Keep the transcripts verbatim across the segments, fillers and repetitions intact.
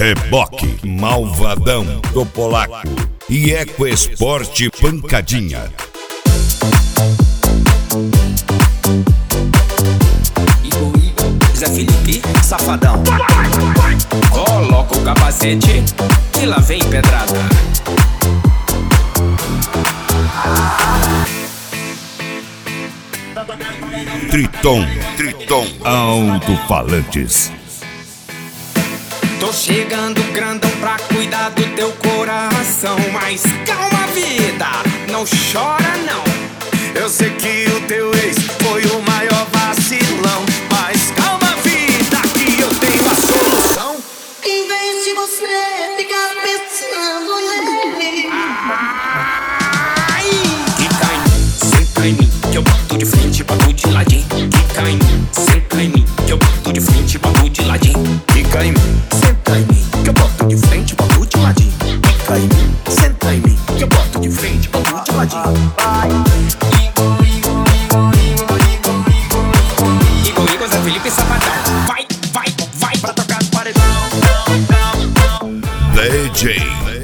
Reboque, Malvadão do Polaco e Ecoesporte Pancadinha. Igor, Igor, Zé Felipe, Safadão. Coloca o capacete e lá vem pedrada. Triton, Triton, alto-falantes. Tô chegando grandão pra cuidar do teu coração. Mas calma, vida, não chora não. Eu sei que o teu ex foi o maior vacilão. Mas calma, vida, que eu tenho a solução. Em vez de você ficar pensando nele, Ai, quica em mim, senta em mim, que eu boto de frente, boto de ladinho. Quica em mim, senta em mim, que eu boto de frente, boto de ladinho. Quica em mim, senta em mim, que eu boto de frente, boto de ladinho. Quica em mim, senta em mim, que eu boto de frente, boto de ladinho. Igor, Igor, Igor, Igor, Igor, Igor, Igor, Igor, Zé Felipe, Safadão. Vai, vai, vai pra tocar no paredão. D J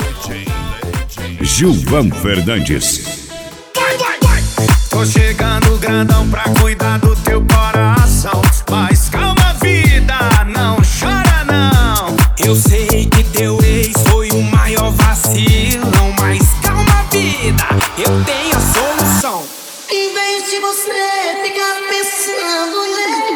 Gilvan Fernandes. Vai, vai, vai. Tô chegando grandão pra cuidar do teu coração. Mas calma, vida, não chora não. Eu sei que teu ex foi o maior vacilão. Mas calma, vida, eu tenho a solução. em vez de você ficar pensando nele.